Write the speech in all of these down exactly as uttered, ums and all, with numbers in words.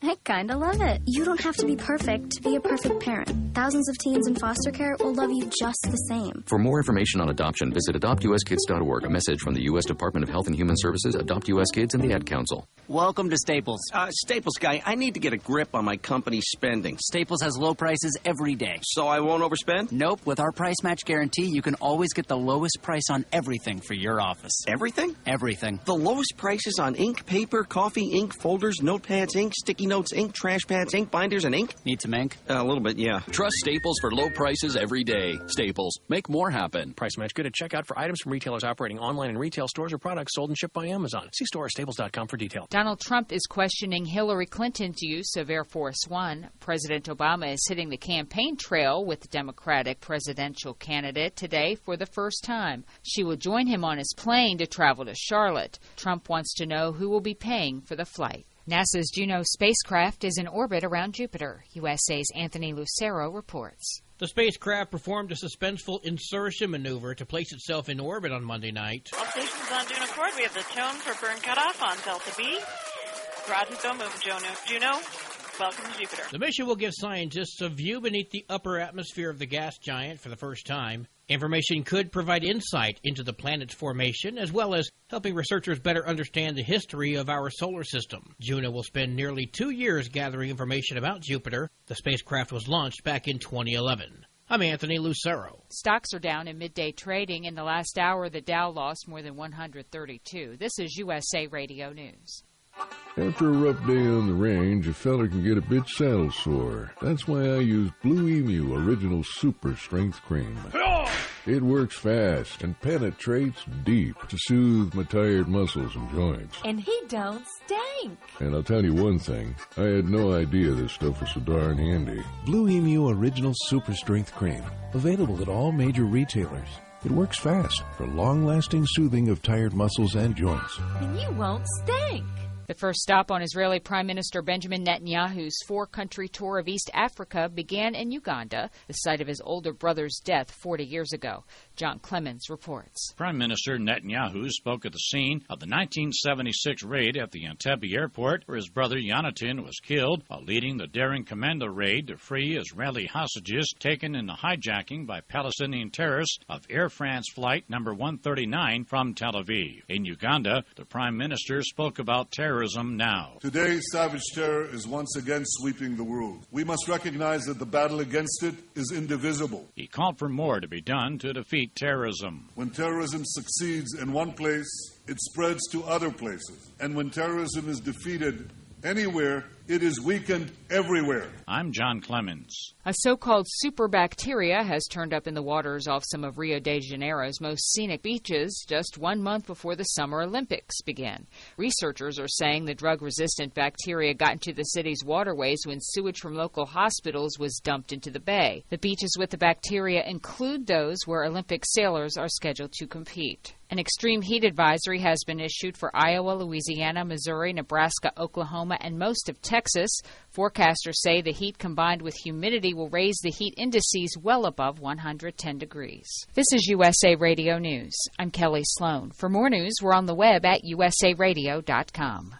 I kinda love it. You don't have to be perfect to be a perfect parent. Thousands of teens in foster care will love you just the same. For more information on adoption, visit adopt u s kids dot org. A message from the U S Department of Health and Human Services, Adopt U S Kids, and the Ad Council. Welcome to Staples. Uh, Staples guy, I need to get a grip on my company's spending. Staples has low prices every day. So I won't overspend? Nope. With our price match guarantee, you can always get the lowest price on everything for your office. Everything? Everything. The lowest prices on ink, paper, coffee, ink, folders, notepads, ink, sticky notes, ink, trash pads, ink, binders, and ink? Need some ink? Uh, a little bit, yeah. Trust Staples for low prices every day. Staples. Make more happen. Price match good at checkout for items from retailers operating online in retail stores or products sold and shipped by Amazon. See store or staples dot com for details. Donald Trump is questioning Hillary Clinton's use of Air Force One. President Obama is hitting the campaign trail with the Democratic presidential candidate today for the first time. She will join him on his plane to travel to Charlotte. Trump wants to know who will be paying for the flight. NASA's Juno spacecraft is in orbit around Jupiter. U S A's Anthony Lucero reports. The spacecraft performed a suspenseful insertion maneuver to place itself in orbit on Monday night. All stations on Juno Accord. We have the tone for burn cutoff on Delta B. Roger, don't move, Juno. Juno, welcome to Jupiter. The mission will give scientists a view beneath the upper atmosphere of the gas giant for the first time. Information could provide insight into the planet's formation, as well as helping researchers better understand the history of our solar system. Juno will spend nearly two years gathering information about Jupiter. The spacecraft was launched back in twenty eleven. I'm Anthony Lucero. Stocks are down in midday trading. In the last hour, the Dow lost more than one hundred thirty-two. This is U S A Radio News. After a rough day on the range, a fella can get a bit saddle sore. That's why I use Blue Emu Original Super Strength Cream. It works fast and penetrates deep to soothe my tired muscles and joints. And he don't stink. And I'll tell you one thing, I had no idea this stuff was so darn handy. Blue Emu Original Super Strength Cream. Available at all major retailers. It works fast for long-lasting soothing of tired muscles and joints. And you won't stink. The first stop on Israeli Prime Minister Benjamin Netanyahu's four-country tour of East Africa began in Uganda, the site of his older brother's death forty years ago. John Clemens reports. Prime Minister Netanyahu spoke at the scene of the nineteen seventy-six raid at the Entebbe airport, where his brother Yonatan was killed while leading the daring commando raid to free Israeli hostages taken in the hijacking by Palestinian terrorists of Air France Flight number one thirty-nine from Tel Aviv. In Uganda, the Prime Minister spoke about terrorism now. Today, savage terror is once again sweeping the world. We must recognize that the battle against it is indivisible. He called for more to be done to defeat terrorism. When terrorism succeeds in one place, it spreads to other places. And when terrorism is defeated anywhere, it is weakened everywhere. I'm John Clemens. A so-called super bacteria has turned up in the waters off some of Rio de Janeiro's most scenic beaches just one month before the Summer Olympics began. Researchers are saying the drug-resistant bacteria got into the city's waterways when sewage from local hospitals was dumped into the bay. The beaches with the bacteria include those where Olympic sailors are scheduled to compete. An extreme heat advisory has been issued for Iowa, Louisiana, Missouri, Nebraska, Oklahoma, and most of Texas. Forecasters say the heat combined with humidity will raise the heat indices well above one hundred ten degrees. This is U S A Radio News. I'm Kelly Sloan. For more news, we're on the web at u s a radio dot com.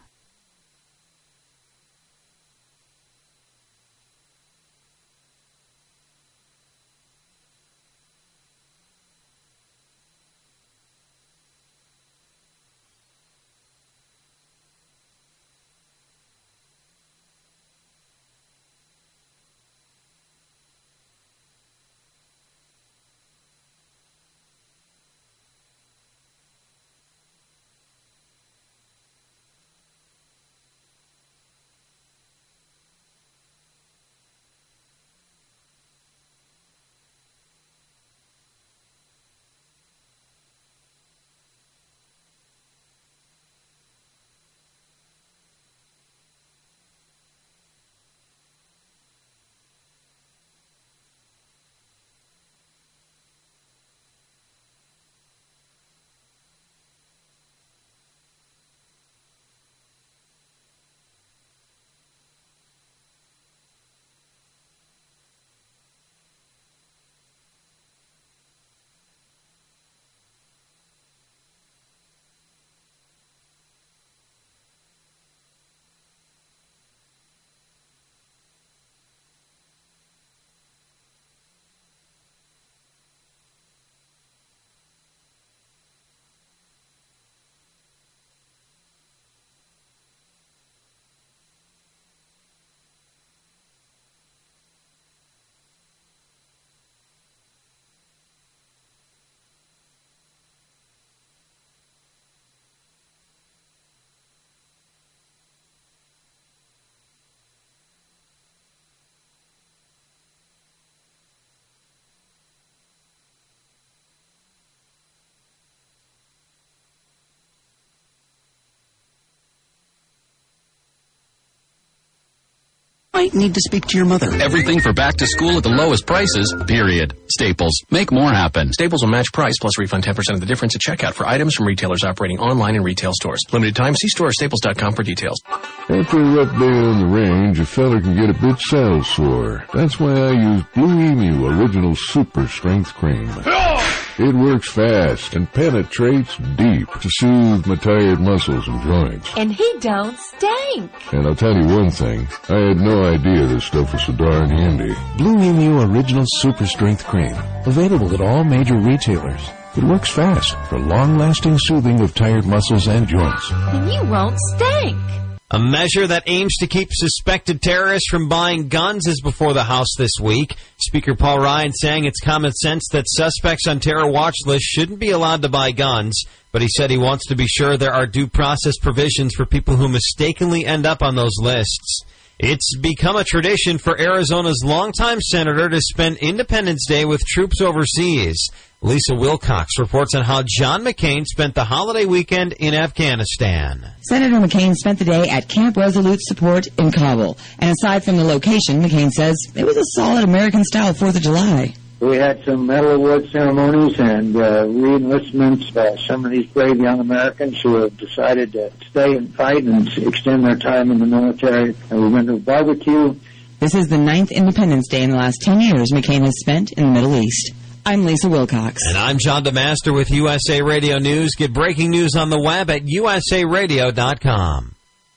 Might need to speak to your mother. Everything for back to school at the lowest prices, period. Staples. Make more happen. Staples will match price plus refund ten percent of the difference at checkout for items from retailers operating online and retail stores. Limited time. See store or staples dot com for details. After a rough day on the range, a fella can get a bit saddle sore. That's why I use Blue Emu Original Super Strength Cream. It works fast and penetrates deep to soothe my tired muscles and joints. And he don't stink. And I'll tell you one thing, I had no idea this stuff was so darn handy. Blue Emu Original Super Strength Cream. Available at all major retailers. It works fast for long-lasting soothing of tired muscles and joints. And you won't stink. A measure that aims to keep suspected terrorists from buying guns is before the House this week. Speaker Paul Ryan saying it's common sense that suspects on terror watch lists shouldn't be allowed to buy guns, but he said he wants to be sure there are due process provisions for people who mistakenly end up on those lists. It's become a tradition for Arizona's longtime senator to spend Independence Day with troops overseas. Lisa Wilcox reports on how John McCain spent the holiday weekend in Afghanistan. Senator McCain spent the day at Camp Resolute Support in Kabul. And aside from the location, McCain says it was a solid American-style fourth of July. We had some Medal award ceremonies and uh, re-enlistments by some of these brave young Americans who have decided to stay and fight and extend their time in the military. And we went to a barbecue. This is the ninth Independence Day in the last ten years McCain has spent in the Middle East. I'm Lisa Wilcox. And I'm John DeMaster with U S A Radio News. Get breaking news on the web at U S A radio dot com.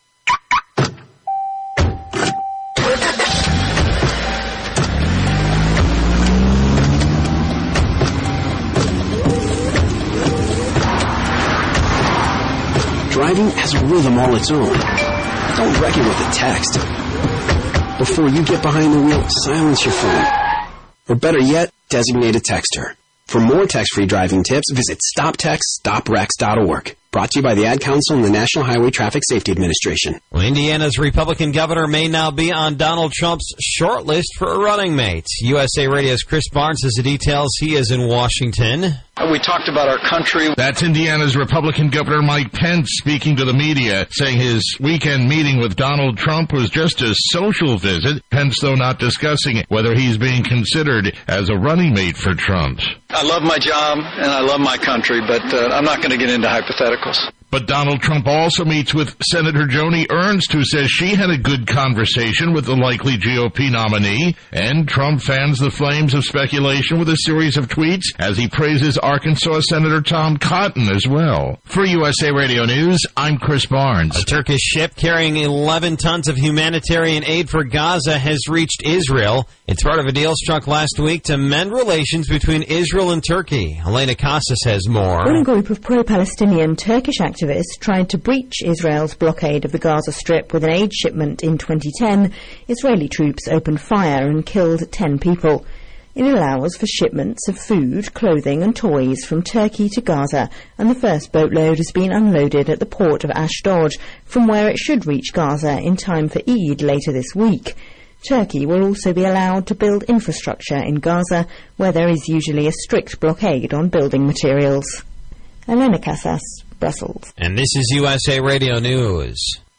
Driving has a rhythm all its own. Don't wreck it with a text. Before you get behind the wheel, silence your phone. Or better yet, designate a texter. For more text-free driving tips, visit stop text stop wrecks dot org. Brought to you by the Ad Council and the National Highway Traffic Safety Administration. Well, Indiana's Republican governor may now be on Donald Trump's short list for a running mate. U S A Radio's Chris Barnes has the details. He is in Washington. We talked about our country. That's Indiana's Republican Governor Mike Pence speaking to the media, saying his weekend meeting with Donald Trump was just a social visit. Pence, though, not discussing whether he's being considered as a running mate for Trump. I love my job and I love my country, but uh, I'm not going to get into hypotheticals. But Donald Trump also meets with Senator Joni Ernst, who says she had a good conversation with the likely G O P nominee. And Trump fans the flames of speculation with a series of tweets as he praises Arkansas Senator Tom Cotton as well. For U S A Radio News, I'm Chris Barnes. A Turkish ship carrying eleven tons of humanitarian aid for Gaza has reached Israel. It's part of a deal struck last week to mend relations between Israel and Turkey. Elena Casas has more. One group of pro-Palestinian Turkish activists tried to breach Israel's blockade of the Gaza Strip with an aid shipment in twenty ten. Israeli troops opened fire and killed ten people. It allows for shipments of food, clothing and toys from Turkey to Gaza, and the first boatload has been unloaded at the port of Ashdod, from where it should reach Gaza in time for Eid later this week. Turkey will also be allowed to build infrastructure in Gaza, where there is usually a strict blockade on building materials. Elena Casas, Brussels. And this is U S A Radio News.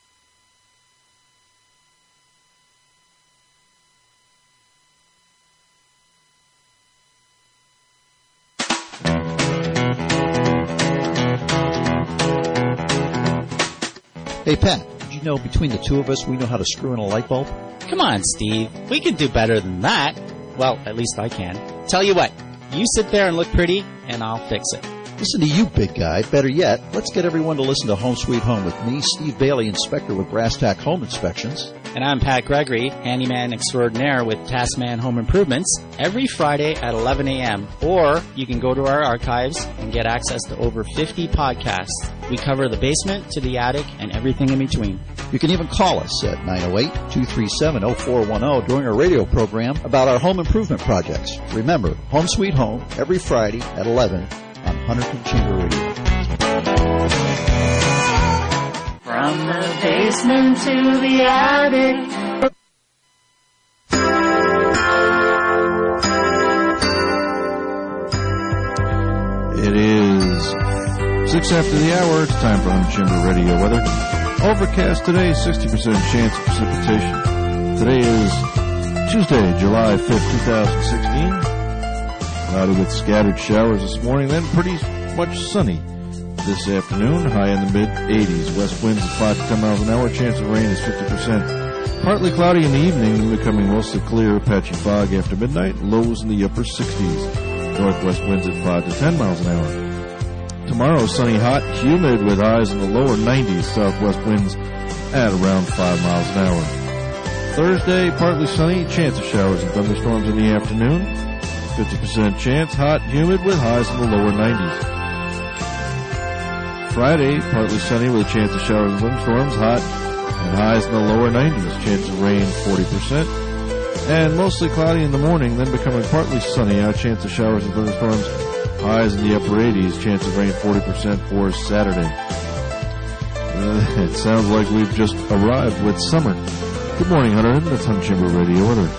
Hey, Pat, did you know between the two of us we know how to screw in a light bulb? Come on, Steve. We can do better than that. Well, at least I can. Tell you what, you sit there and look pretty, and I'll fix it. Listen to you, big guy. Better yet, let's get everyone to listen to Home Sweet Home with me, Steve Bailey, inspector with Brass Tack Home Inspections. And I'm Pat Gregory, handyman extraordinaire with Taskman Home Improvements, every Friday at eleven a.m. Or you can go to our archives and get access to over fifty podcasts. We cover the basement to the attic and everything in between. You can even call us at nine oh eight, two three seven, oh four one oh during our radio program about our home improvement projects. Remember, Home Sweet Home, every Friday at eleven on Hunterton Chamber Radio. From the basement to the attic. It is six after the hour. It's time for Hunterton Chamber Radio weather. Overcast today, sixty percent chance of precipitation. Today is Tuesday, July fifth, twenty sixteen. Cloudy with scattered showers this morning, then pretty much sunny this afternoon. High in the mid-eighties. West winds at five to ten miles an hour. Chance of rain is fifty percent. Partly cloudy in the evening, becoming mostly clear. Patchy fog after midnight. Lows in the upper sixties. Northwest winds at five to ten miles an hour. Tomorrow, sunny, hot, humid with highs in the lower nineties. Southwest winds at around five miles an hour. Thursday, partly sunny, chance of showers and thunderstorms in the afternoon. fifty percent chance, hot, humid with highs in the lower nineties. Friday, partly sunny with a chance of showers and thunderstorms, hot, and highs in the lower nineties. Chance of rain, forty percent. And mostly cloudy in the morning, then becoming partly sunny, out chance of showers and thunderstorms, highs in the upper eighties. Chance of rain, forty percent for Saturday. Uh, it sounds like we've just arrived with summer. Good morning, Hunter. That's Hunt Chamber Radio Weather.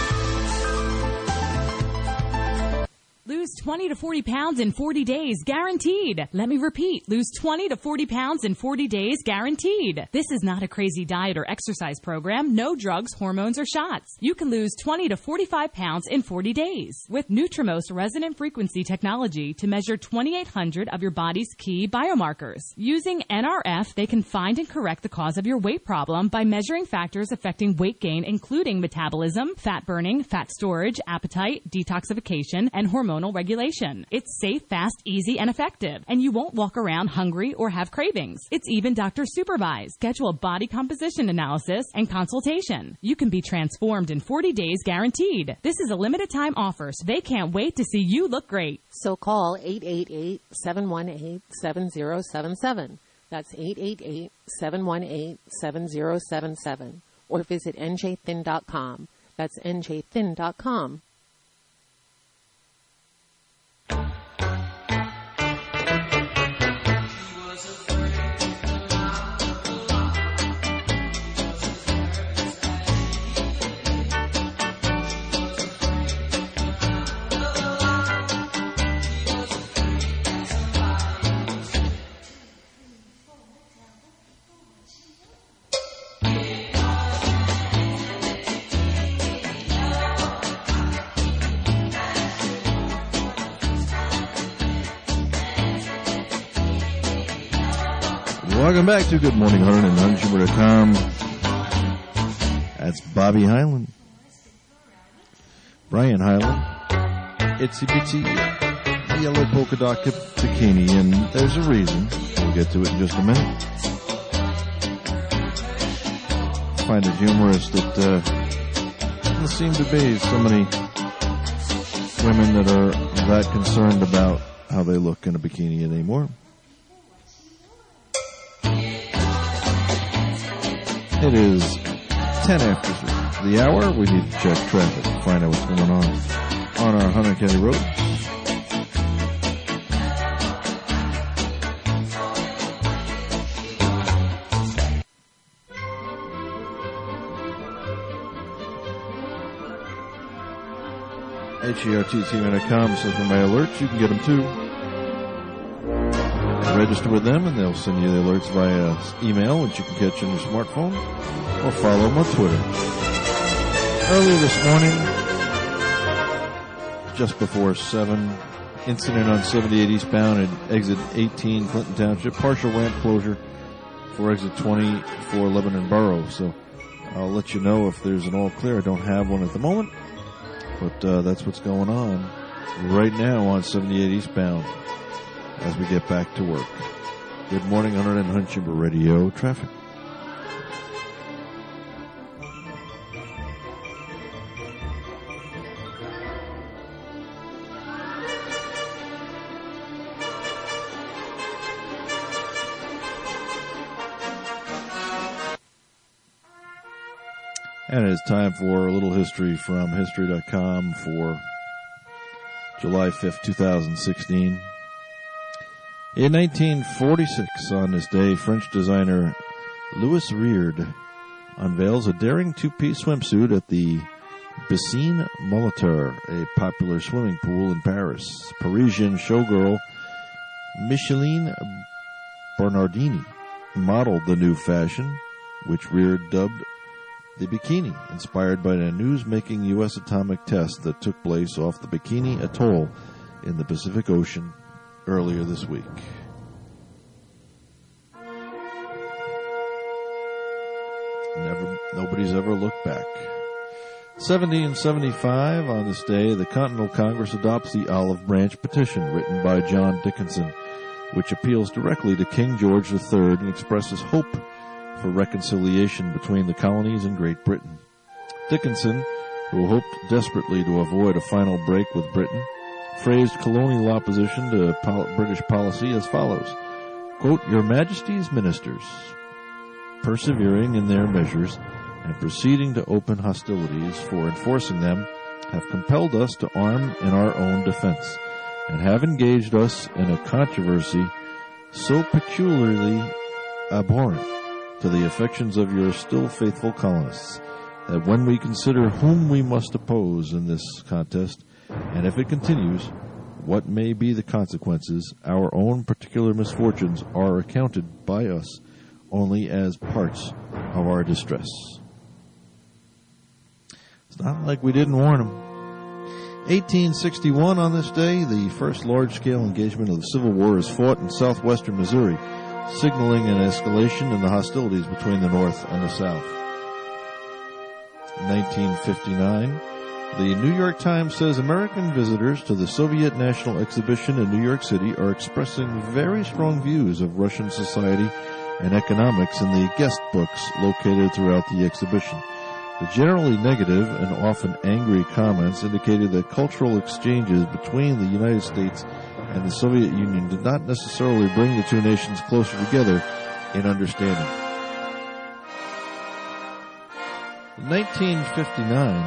Lose twenty to forty pounds in forty days, guaranteed. Let me repeat. Lose twenty to forty pounds in forty days, guaranteed. This is not a crazy diet or exercise program. No drugs, hormones, or shots. You can lose twenty to forty-five pounds in forty days with Nutrimos resonant frequency technology to measure twenty-eight hundred of your body's key biomarkers. Using N R F, they can find and correct the cause of your weight problem by measuring factors affecting weight gain, including metabolism, fat burning, fat storage, appetite, detoxification, and hormonal regulation. It's safe, fast, easy, and effective, and you won't walk around hungry or have cravings. It's even doctor supervised. Schedule a body composition analysis and consultation. You can be transformed in forty days, guaranteed. This is a limited time offer, so they can't wait to see you look great. So call eight eight eight, seven one eight, seven zero seven seven. That's eight eight eight, seven one eight, seven zero seven seven. Or visit N J thin dot com. That's N J thin dot com. Welcome back to Good Morning Hunter and Hunt Chamber dot com. That's Bobby Hyland, Brian Hyland, Itsy Bitsy Yellow Polka Dot Bikini, and there's a reason. We'll get to it in just a minute. I find it humorous that uh, there seem to be so many women that are that concerned about how they look in a bikini anymore. It is ten after the hour. We need to check traffic to find out what's going on on our Hunter County roads. H E R T T dot com says for my alerts, you can get them too. Register with them, and they'll send you the alerts via email, which you can catch on your smartphone, or follow them on Twitter. Earlier this morning, just before seven, incident on seventy-eight eastbound at exit eighteen, Clinton Township, partial ramp closure for exit twenty-four, Lebanon Borough. So I'll let you know if there's an all clear. I don't have one at the moment, but uh, that's what's going on right now on seventy-eight eastbound as we get back to work. Good morning, Hunter and Hunt Chamber Radio traffic. And it is time for a little history from history dot com for July fifth, twenty sixteen. In nineteen forty-six, on this day, French designer Louis Reard unveils a daring two-piece swimsuit at the Piscine Molitor, a popular swimming pool in Paris. Parisian showgirl Micheline Bernardini modeled the new fashion, which Reard dubbed the Bikini, inspired by a news-making U S atomic test that took place off the Bikini Atoll in the Pacific Ocean earlier this week. Never, nobody's ever looked back. seventeen seventy-five, on this day, the Continental Congress adopts the Olive Branch Petition, written by John Dickinson, which appeals directly to King George the Third and expresses hope for reconciliation between the colonies and Great Britain. Dickinson, who hoped desperately to avoid a final break with Britain, phrased colonial opposition to pol- British policy as follows, quote, "Your Majesty's ministers, persevering in their measures and proceeding to open hostilities for enforcing them, have compelled us to arm in our own defense, and have engaged us in a controversy so peculiarly abhorrent to the affections of your still faithful colonists, that when we consider whom we must oppose in this contest, and if it continues, what may be the consequences, our own particular misfortunes are accounted by us only as parts of our distress." It's not like we didn't warn them. eighteen sixty-one, on this day, the first large-scale engagement of the Civil War is fought in southwestern Missouri, signaling an escalation in the hostilities between the North and the South. nineteen fifty-nine, the New York Times says American visitors to the Soviet National Exhibition in New York City are expressing very strong views of Russian society and economics in the guest books located throughout the exhibition. The generally negative and often angry comments indicated that cultural exchanges between the United States and the Soviet Union did not necessarily bring the two nations closer together in understanding. In nineteen fifty-nine,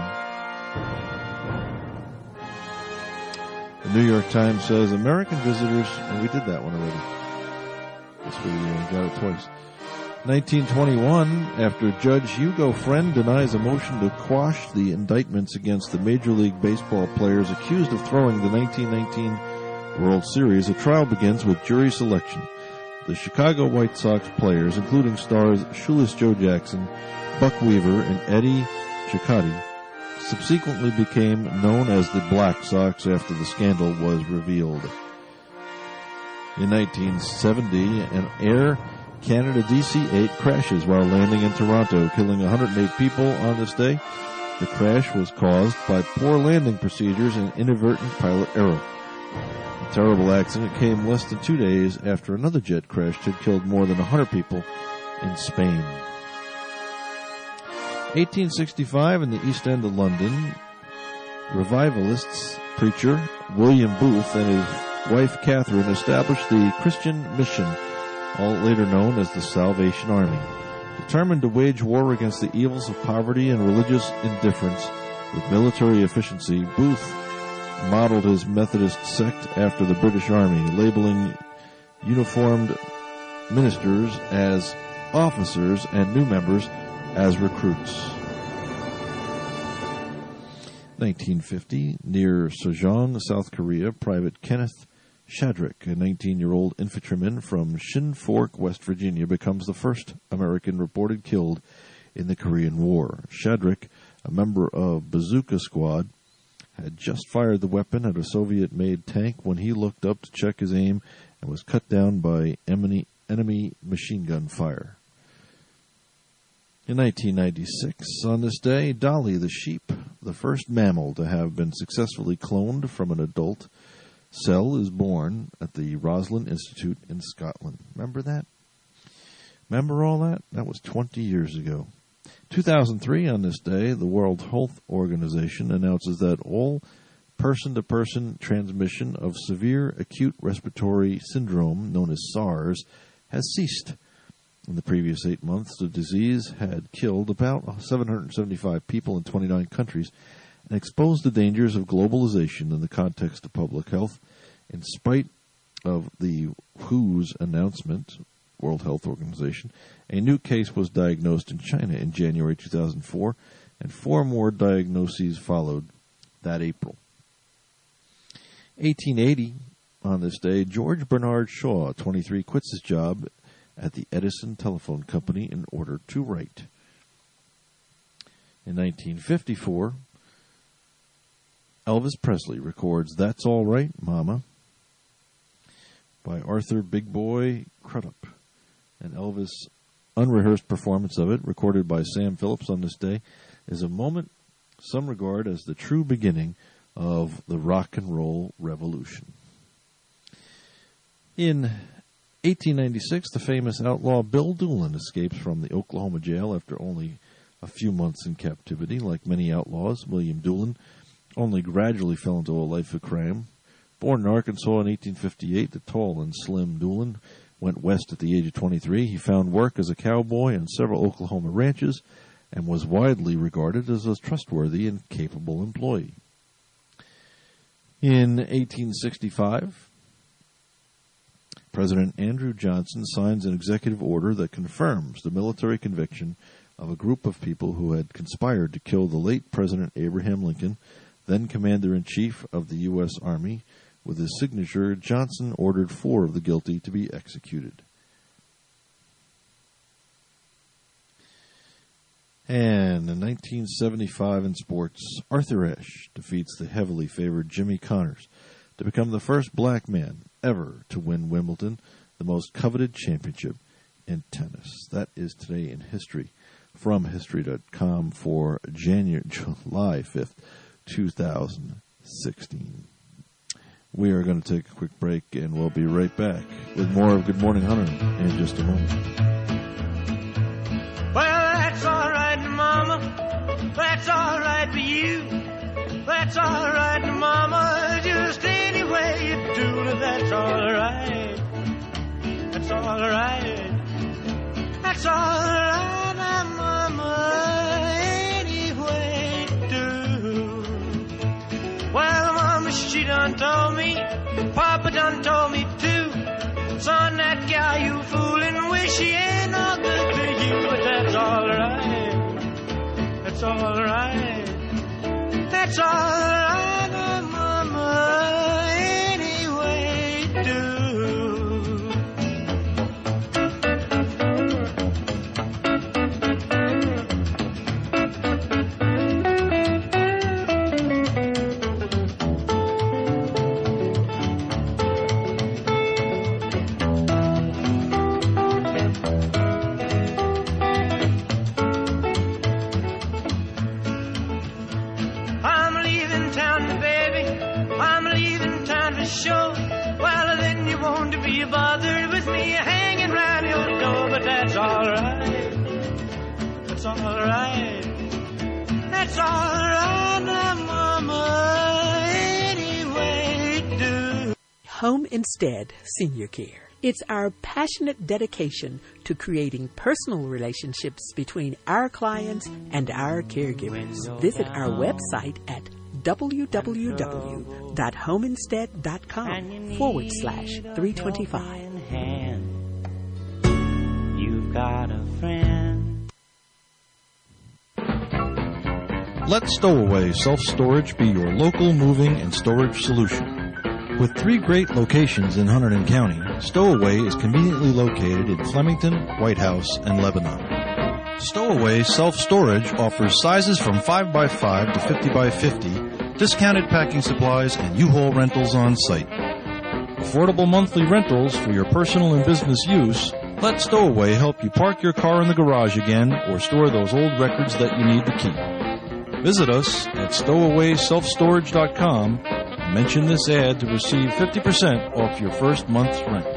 the New York Times says American visitors, and we did that one already. Guess we uh, got it twice. nineteen twenty-one, after Judge Hugo Friend denies a motion to quash the indictments against the Major League Baseball players accused of throwing the nineteen nineteen World Series, a trial begins with jury selection. The Chicago White Sox players, including stars Shoeless Joe Jackson, Buck Weaver, and Eddie Cicotte, subsequently became known as the Black Sox after the scandal was revealed. In nineteen seventy, an Air Canada D C eight crashes while landing in Toronto, killing one hundred eight people on this day. The crash was caused by poor landing procedures and inadvertent pilot error. The terrible accident came less than two days after another jet crash had killed more than one hundred people in Spain. eighteen sixty-five, in the East End of London, revivalists preacher William Booth and his wife Catherine established the Christian Mission, all later known as the Salvation Army. Determined to wage war against the evils of poverty and religious indifference with military efficiency, Booth modeled his Methodist sect after the British Army, labeling uniformed ministers as officers and new members as recruits. nineteen fifty, near Sejong, South Korea, Private Kenneth Shadrick, a nineteen-year-old infantryman from Shin Fork, West Virginia, becomes the first American reported killed in the Korean War. Shadrick, a member of Bazooka Squad, had just fired the weapon at a Soviet-made tank when he looked up to check his aim and was cut down by enemy machine gun fire. In nineteen ninety-six, on this day, Dolly the sheep, the first mammal to have been successfully cloned from an adult cell, is born at the Roslin Institute in Scotland. Remember that? Remember all that? That was twenty years ago. two thousand three, on this day, the World Health Organization announces that all person-to-person transmission of severe acute respiratory syndrome, known as SARS, has ceased. In the previous eight months, the disease had killed about seven hundred seventy-five people in twenty-nine countries and exposed the dangers of globalization in the context of public health. In spite of the W H O's announcement, World Health Organization, a new case was diagnosed in China in January two thousand four, and four more diagnoses followed that April. eighteen eighty, on this day, George Bernard Shaw, twenty-three, quits his job at the Edison Telephone Company in order to write. In nineteen fifty-four, Elvis Presley records That's All Right, Mama by Arthur Big Boy Crudup. And Elvis' unrehearsed performance of it, recorded by Sam Phillips on this day, is a moment some regard as the true beginning of the rock and roll revolution. In eighteen ninety-six, the famous outlaw Bill Doolin escapes from the Oklahoma jail after only a few months in captivity. Like many outlaws, William Doolin only gradually fell into a life of crime. Born in Arkansas in eighteen fifty-eight, the tall and slim Doolin went west at the age of twenty-three. He found work as a cowboy on several Oklahoma ranches and was widely regarded as a trustworthy and capable employee. In eighteen sixty-five, President Andrew Johnson signs an executive order that confirms the military conviction of a group of people who had conspired to kill the late President Abraham Lincoln, then Commander-in-Chief of the U S Army. With his signature, Johnson ordered four of the guilty to be executed. And in nineteen seventy-five in sports, Arthur Ashe defeats the heavily favored Jimmy Connors to become the first black man ever to win Wimbledon, the most coveted championship in tennis. That is today in history from history dot com for January, July fifth, two thousand sixteen. We are going to take a quick break, and we'll be right back with more of Good Morning Hunter in just a moment. Well, that's all right, Mama. That's all right for you. That's all right, Mama. Just any way you do it, that's all right. That's all right. That's all right, Mama. Any way you do. Well, Mama, she done told me, Papa done told me too. Son, that gal you fooling with, she ain't no good to you. But that's all right. That's all right. That's all right, Mama. Any way you do. Sure, well then you won't be bothered with me hanging round your door, but that's all right. That's all right. That's all right, Mama. Anyway, do. Home Instead Senior Care. It's our passionate dedication to creating personal relationships between our clients and our caregivers. Visit our website at w w w dot home instead dot com forward slash three twenty-five. You've got a friend. Let Stowaway Self-Storage be your local moving and storage solution. With three great locations in Hunterdon County, Stowaway is conveniently located in Flemington, White House, and Lebanon. Stowaway Self-Storage offers sizes from five by five to fifty by fifty, discounted packing supplies, and U-Haul rentals on site. Affordable monthly rentals for your personal and business use. Let Stowaway help you park your car in the garage again or store those old records that you need to keep. Visit us at stowaway self storage dot com and mention this ad to receive fifty percent off your first month's rent.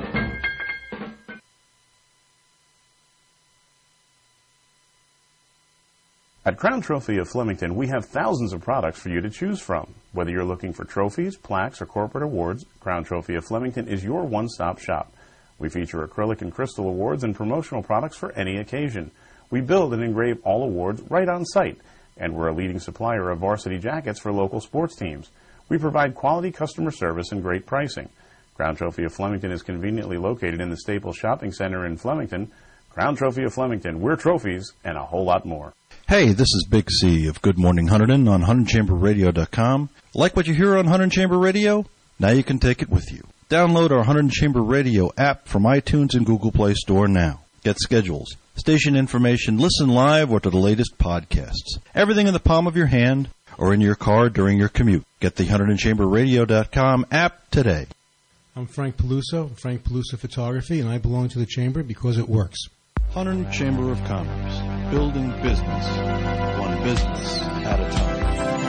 At Crown Trophy of Flemington, we have thousands of products for you to choose from. Whether you're looking for trophies, plaques, or corporate awards, Crown Trophy of Flemington is your one-stop shop. We feature acrylic and crystal awards and promotional products for any occasion. We build and engrave all awards right on site, and we're a leading supplier of varsity jackets for local sports teams. We provide quality customer service and great pricing. Crown Trophy of Flemington is conveniently located in the Staples Shopping Center in Flemington. Crown Trophy of Flemington, we're trophies and a whole lot more. Hey, this is Big C of Good Morning Hunterdon on Hunterdon Chamber Radio dot com. Like what you hear on Hunterdon Chamber Radio? Now you can take it with you. Download our Hunterdon Chamber Radio app from iTunes and Google Play Store now. Get schedules, station information, listen live, or to the latest podcasts. Everything in the palm of your hand or in your car during your commute. Get the Hunterdon Chamber Radio dot com app today. I'm Frank Peluso, Frank Peluso Photography, and I belong to the Chamber because it works. Hunterdon Chamber of Commerce, building business, one business at a time.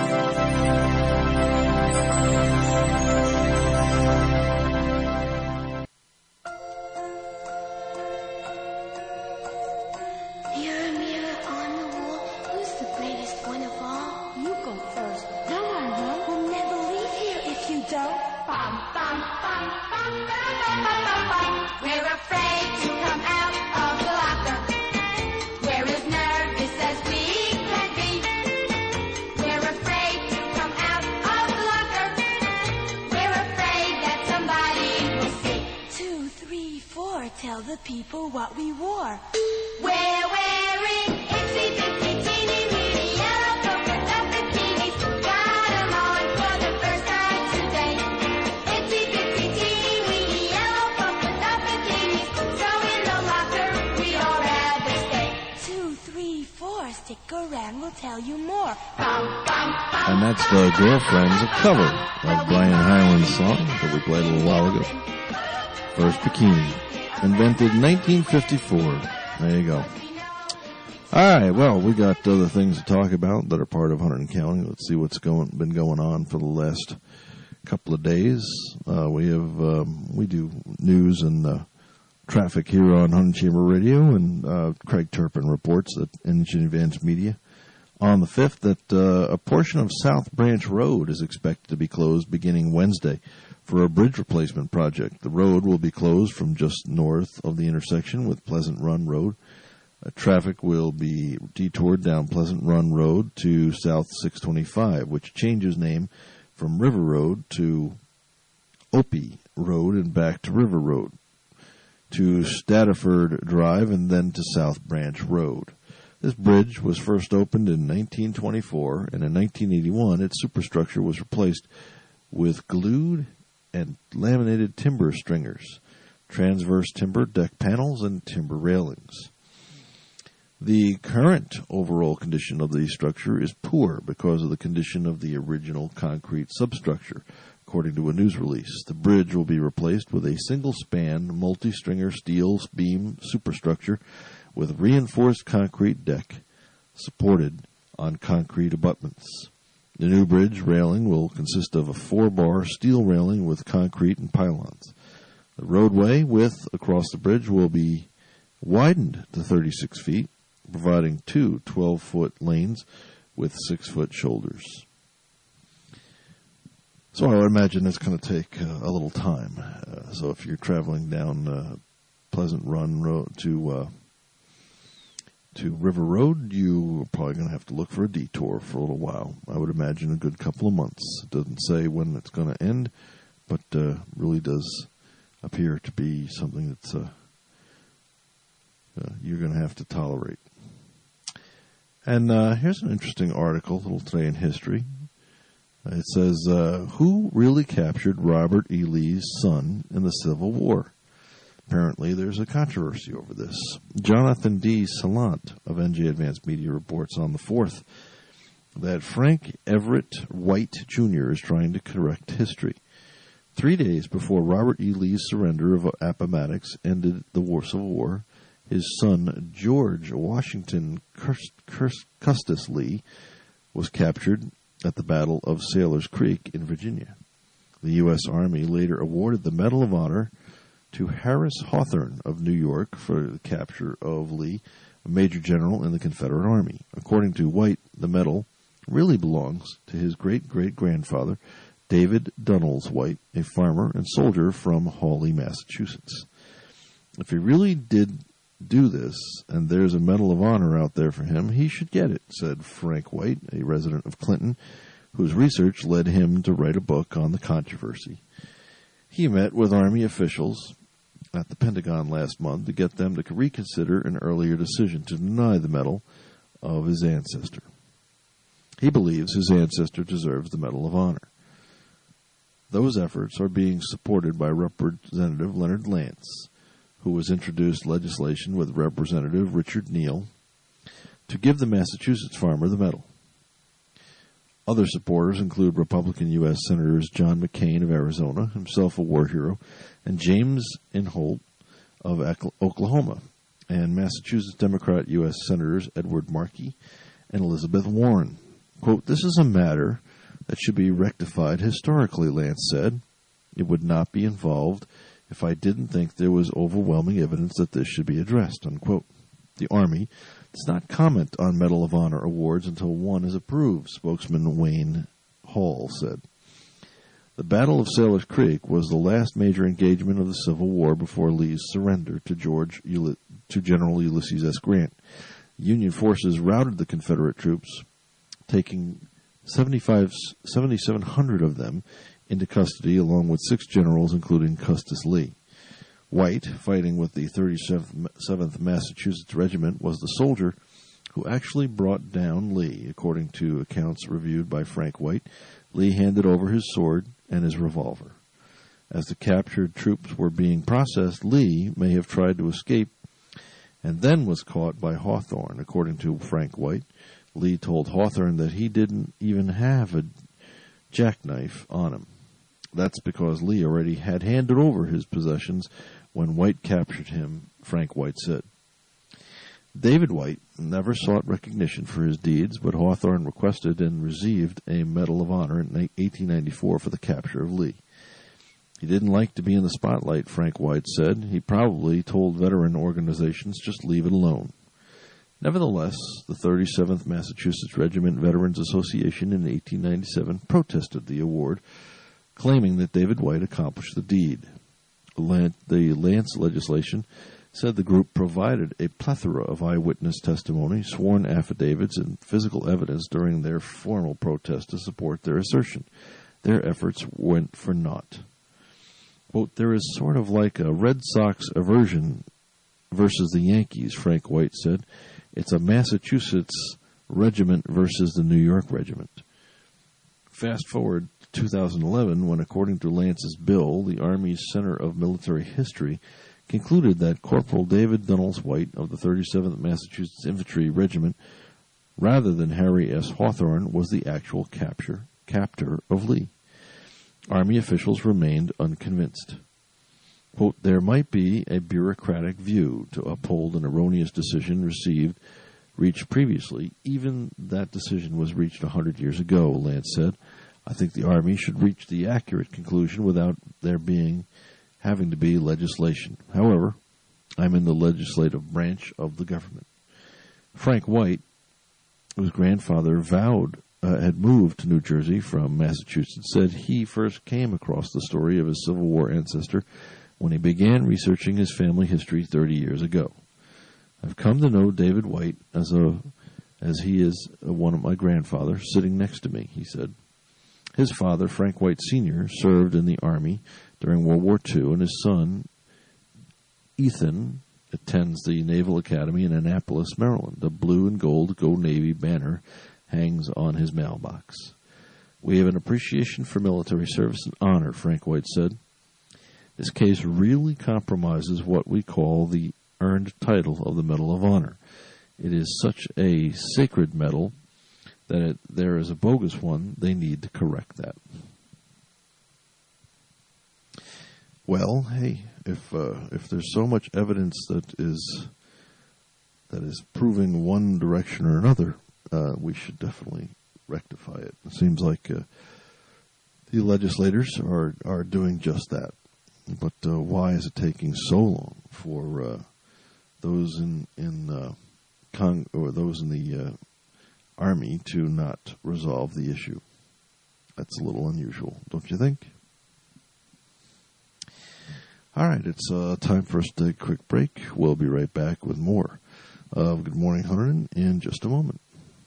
Mirror, mirror on the wall, who's the greatest one of all? You go first. No, I won't. We'll never leave here if you don't. Bum, bum, bum, bum, bum, bum, bum, bum, bum. We're afraid to come out of the locker. We're as nervous as we can be. We're afraid to come out of the locker. We're afraid that somebody will see. Two, three, four, tell the people what we wore. We're wearing itsy bitsy teeny weeny yellow polka dot bikinis. Got 'em on for the first time today. Itsy bitsy teeny weeny yellow polka dot bikinis. So in the locker we all rather stay. Two, three, four, stick around, we'll tell you more. Bum, bum, bum. And that's the Girlfriends, a cover of Brian Hyland's song that we played a little while ago. First Bikini, invented in nineteen fifty-four. There you go. All right, well, we got other things to talk about that are part of Hunterdon County. Let's see what's going been going on for the last couple of days. Uh, we have um, we do news and uh, traffic here on Hunterdon Chamber Radio, and uh, Craig Turpin reports that Engine Advanced Media on the fifth that uh, a portion of South Branch Road is expected to be closed beginning Wednesday for a bridge replacement project. The road will be closed from just north of the intersection with Pleasant Run Road. Uh, traffic will be detoured down Pleasant Run Road to South six twenty-five, which changes name from River Road to Opie Road and back to River Road, to Stafford Drive, and then to South Branch Road. This bridge was first opened in nineteen twenty-four, and in nineteen eighty-one its superstructure was replaced with glued and laminated timber stringers, transverse timber deck panels, and timber railings. The current overall condition of the structure is poor because of the condition of the original concrete substructure, according to a news release. The bridge will be replaced with a single-span, multi-stringer steel beam superstructure with reinforced concrete deck supported on concrete abutments. The new bridge railing will consist of a four-bar steel railing with concrete and pylons. The roadway width across the bridge will be widened to thirty-six feet, providing two twelve-foot lanes with six-foot shoulders. So I would imagine it's going to take uh, a little time. Uh, so if you're traveling down uh, Pleasant Run Road to uh, to River Road, you're probably going to have to look for a detour for a little while. I would imagine a good couple of months. It doesn't say when it's going to end, but uh, really does appear to be something that's uh, uh, you're going to have to tolerate. And uh, here's an interesting article, a little today in history. It says, uh, who really captured Robert E. Lee's son in the Civil War? Apparently, there's a controversy over this. Jonathan D. Salant of N J Advanced Media reports on the fourth that Frank Everett White Junior is trying to correct history. Three days before Robert E. Lee's surrender of Appomattox ended the war, Civil War, his son George Washington Custis Lee was captured at the Battle of Sailor's Creek in Virginia. The U S. Army later awarded the Medal of Honor to Harris Hawthorne of New York for the capture of Lee, a major general in the Confederate Army. According to White, the medal really belongs to his great-great-grandfather, David Dunnels White, a farmer and soldier from Hawley, Massachusetts. If he really did do this, and there's a Medal of Honor out there for him, he should get it, said Frank White, a resident of Clinton, whose research led him to write a book on the controversy. He met with Army officials at the Pentagon last month to get them to reconsider an earlier decision to deny the medal of his ancestor. He believes his ancestor deserves the Medal of Honor. Those efforts are being supported by Representative Leonard Lance, who has introduced legislation with Representative Richard Neal to give the Massachusetts farmer the medal. Other supporters include Republican U S Senators John McCain of Arizona, himself a war hero, and James Inhofe of Oklahoma, and Massachusetts Democrat U S Senators Edward Markey and Elizabeth Warren. Quote, "This is a matter that should be rectified historically," Lance said. "It would not be involved if I didn't think there was overwhelming evidence that this should be addressed," unquote. The Army does not comment on Medal of Honor awards until one is approved, spokesman Wayne Hall said. The Battle of Sailor's Creek was the last major engagement of the Civil War before Lee's surrender to George Uli- to General Ulysses S. Grant. Union forces routed the Confederate troops, taking seventy-five, seventy-seven hundred of them into custody, along with six generals, including Custis Lee. White, fighting with the thirty-seventh Massachusetts Regiment, was the soldier who actually brought down Lee. According to accounts reviewed by Frank White, Lee handed over his sword and his revolver. As the captured troops were being processed, Lee may have tried to escape and then was caught by Hawthorne. According to Frank White, Lee told Hawthorne that he didn't even have a jackknife on him. That's because Lee already had handed over his possessions when White captured him, Frank White said. David White never sought recognition for his deeds, but Hawthorne requested and received a Medal of Honor in eighteen ninety-four for the capture of Lee. He didn't like to be in the spotlight, Frank White said. He probably told veteran organizations just leave it alone. Nevertheless, the thirty-seventh Massachusetts Regiment Veterans Association in eighteen ninety-seven protested the award, claiming that David White accomplished the deed. The Lance legislation said the group provided a plethora of eyewitness testimony, sworn affidavits, and physical evidence during their formal protest to support their assertion. Their efforts went for naught. Quote, "There is sort of like a Red Sox aversion versus the Yankees," Frank White said. "It's a Massachusetts regiment versus the New York regiment." Fast forward to two thousand eleven, when, according to Lance's bill, the Army's Center of Military History concluded that Corporal David Dunnels White of the thirty-seventh Massachusetts Infantry Regiment, rather than Harry S. Hawthorne, was the actual capture, captor of Lee. Army officials remained unconvinced. Quote, "There might be a bureaucratic view to uphold an erroneous decision received, reached previously. Even that decision was reached a hundred years ago," Lance said. "I think the Army should reach the accurate conclusion without there being having to be legislation. However, I'm in the legislative branch of the government." Frank White, whose grandfather vowed uh, had moved to New Jersey from Massachusetts, said he first came across the story of his Civil War ancestor when he began researching his family history thirty years ago. "I've come to know David White as a as he is one of my grandfathers sitting next to me," he said. His father, Frank White Senior, served in the Army during World War Two, and his son, Ethan, attends the Naval Academy in Annapolis, Maryland. The blue and gold Go Navy banner hangs on his mailbox. "We have an appreciation for military service and honor," Frank White said. "This case really compromises what we call the earned title of the Medal of Honor. It is such a sacred medal that it, there is a bogus one. They need to correct that." Well, hey, if uh, if there's so much evidence that is that is proving one direction or another, uh, we should definitely rectify it. It seems like uh, the legislators are are doing just that. But uh, why is it taking so long for uh, those in in uh, Cong- or those in the uh, Army to not resolve the issue? That's a little unusual, don't you think? All right, it's uh, time for us to take a quick break. We'll be right back with more of Good Morning Hunterdon in just a moment.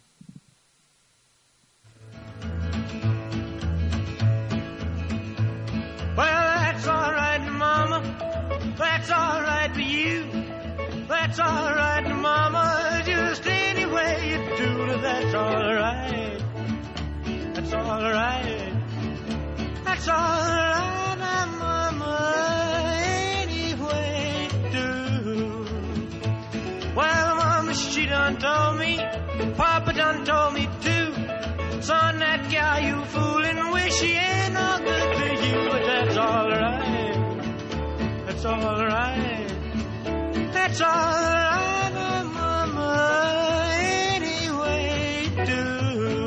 Well, that's all right, Mama. That's all right for you. That's all right, Mama. Just any way you do it, that's all right. That's all right. That's all right, Mama. Any way you do that's all right. That's all right, mama, any way you do.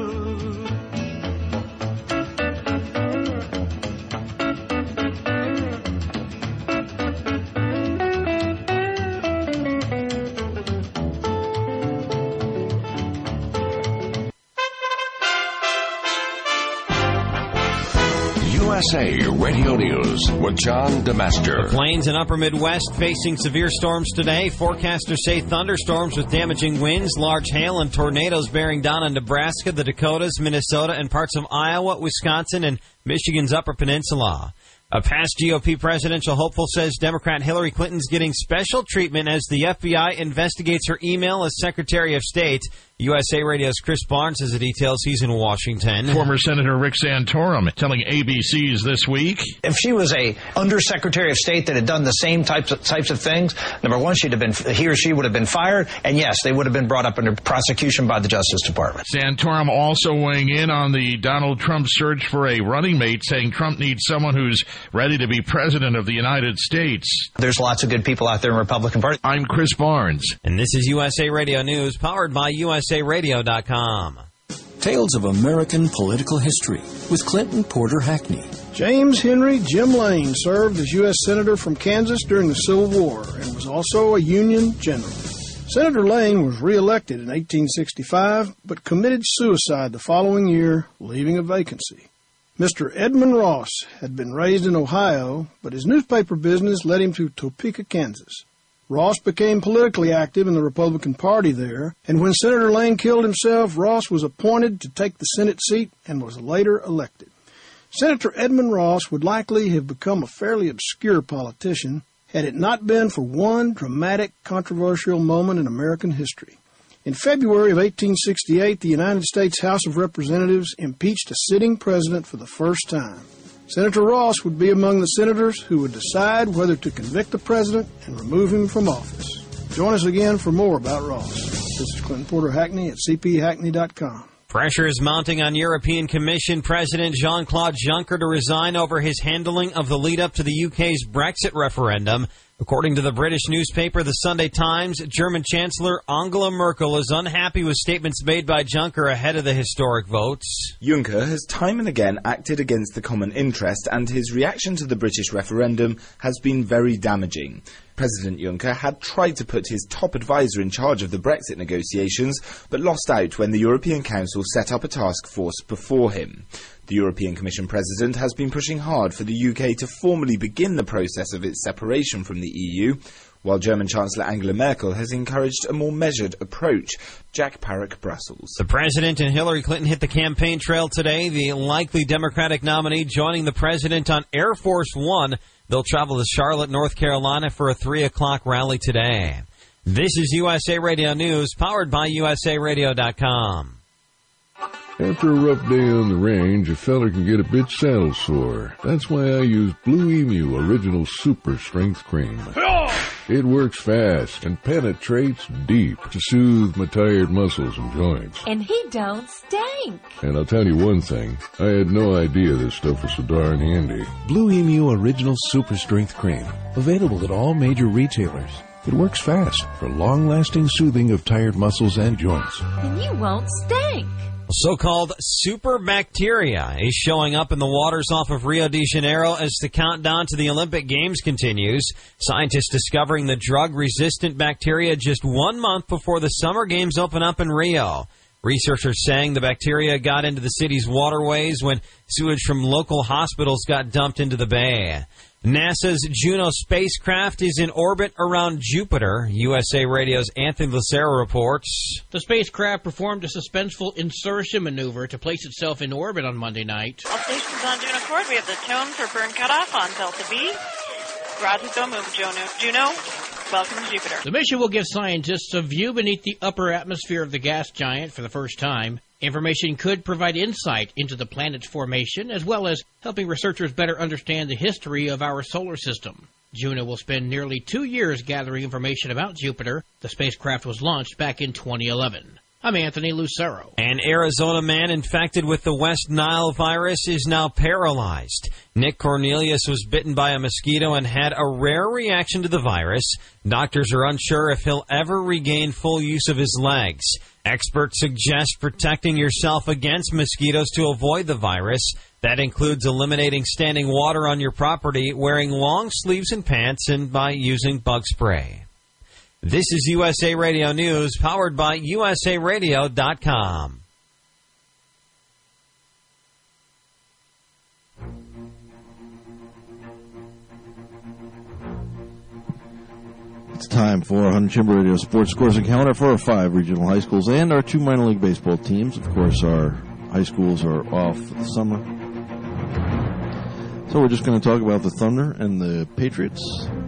U S A Radio News with John DeMaster. The plains and upper Midwest facing severe storms today. Forecasters say thunderstorms with damaging winds, large hail, and tornadoes bearing down on Nebraska, the Dakotas, Minnesota, and parts of Iowa, Wisconsin, and Michigan's Upper Peninsula. A past G O P presidential hopeful says Democrat Hillary Clinton's getting special treatment as the F B I investigates her email as Secretary of State. U S A Radio's Chris Barnes has the details. He's in Washington. Former Senator Rick Santorum telling A B C's This Week. If she was a Undersecretary of State that had done the same types of, types of things, number one, she'd have been, he or she would have been fired, and yes, they would have been brought up under prosecution by the Justice Department. Santorum also weighing in on the Donald Trump search for a running mate, saying Trump needs someone who's ready to be president of the United States. There's lots of good people out there in the Republican Party. I'm Chris Barnes. And this is U S A Radio News, powered by U S A Radio dot com. Tales of American Political History with Clinton Porter Hackney. James Henry Jim Lane served as U S Senator from Kansas during the Civil War and was also a Union general. Senator Lane was reelected in eighteen sixty-five, but committed suicide the following year, leaving a vacancy. Mister Edmund Ross had been raised in Ohio, but his newspaper business led him to Topeka, Kansas. Ross became politically active in the Republican Party there, and when Senator Lane killed himself, Ross was appointed to take the Senate seat and was later elected. Senator Edmund Ross would likely have become a fairly obscure politician had it not been for one dramatic, controversial moment in American history. In February of eighteen sixty-eight, the United States House of Representatives impeached a sitting president for the first time. Senator Ross would be among the senators who would decide whether to convict the president and remove him from office. Join us again for more about Ross. This is Clinton Porter Hackney at c p hackney dot com. Pressure is mounting on European Commission President Jean-Claude Juncker to resign over his handling of the lead-up to the U K's Brexit referendum. According to the British newspaper The Sunday Times, German Chancellor Angela Merkel is unhappy with statements made by Juncker ahead of the historic votes. Juncker has time and again acted against the common interest, and his reaction to the British referendum has been very damaging. President Juncker had tried to put his top advisor in charge of the Brexit negotiations, but lost out when the European Council set up a task force before him. The European Commission President has been pushing hard for the U K to formally begin the process of its separation from the E U, while German Chancellor Angela Merkel has encouraged a more measured approach. Jack Parrock, Brussels. The President and Hillary Clinton hit the campaign trail today, the likely Democratic nominee joining the President on Air Force One. They'll travel to Charlotte, North Carolina for a three o'clock rally today. This is U S A Radio News, powered by U S A Radio dot com. After a rough day on the range, a feller can get a bit saddle sore. That's why I use Blue Emu Original Super Strength Cream. It works fast and penetrates deep to soothe my tired muscles and joints. And he don't stink. And I'll tell you one thing, I had no idea this stuff was so darn handy. Blue Emu Original Super Strength Cream. Available at all major retailers. It works fast for long-lasting soothing of tired muscles and joints. And you won't stink. So-called super bacteria is showing up in the waters off of Rio de Janeiro as the countdown to the Olympic Games continues. Scientists discovering the drug-resistant bacteria just one month before the Summer Games open up in Rio. Researchers saying the bacteria got into the city's waterways when sewage from local hospitals got dumped into the bay. NASA's Juno spacecraft is in orbit around Jupiter. U S A Radio's Anthony Lucero reports. The spacecraft performed a suspenseful insertion maneuver to place itself in orbit on Monday night. All stations on Juno Court. We have the tone for burn cutoff on Delta B. Roger, go move, Juno. Juno, welcome to Jupiter. The mission will give scientists a view beneath the upper atmosphere of the gas giant for the first time. Information could provide insight into the planet's formation, as well as helping researchers better understand the history of our solar system. Juno will spend nearly two years gathering information about Jupiter. The spacecraft was launched back in twenty eleven. I'm Anthony Lucero. An Arizona man infected with the West Nile virus is now paralyzed. Nick Cornelius was bitten by a mosquito and had a rare reaction to the virus. Doctors are unsure if he'll ever regain full use of his legs. Experts suggest protecting yourself against mosquitoes to avoid the virus. That includes eliminating standing water on your property, wearing long sleeves and pants, and by using bug spray. This is U S A Radio News, powered by U S A radio dot com. It's time for one hundred Chimber Radio Sports Scores and Calendar for our five regional high schools and our two minor league baseball teams. Of course, our high schools are off for the summer. So we're just going to talk about the Thunder and the Patriots.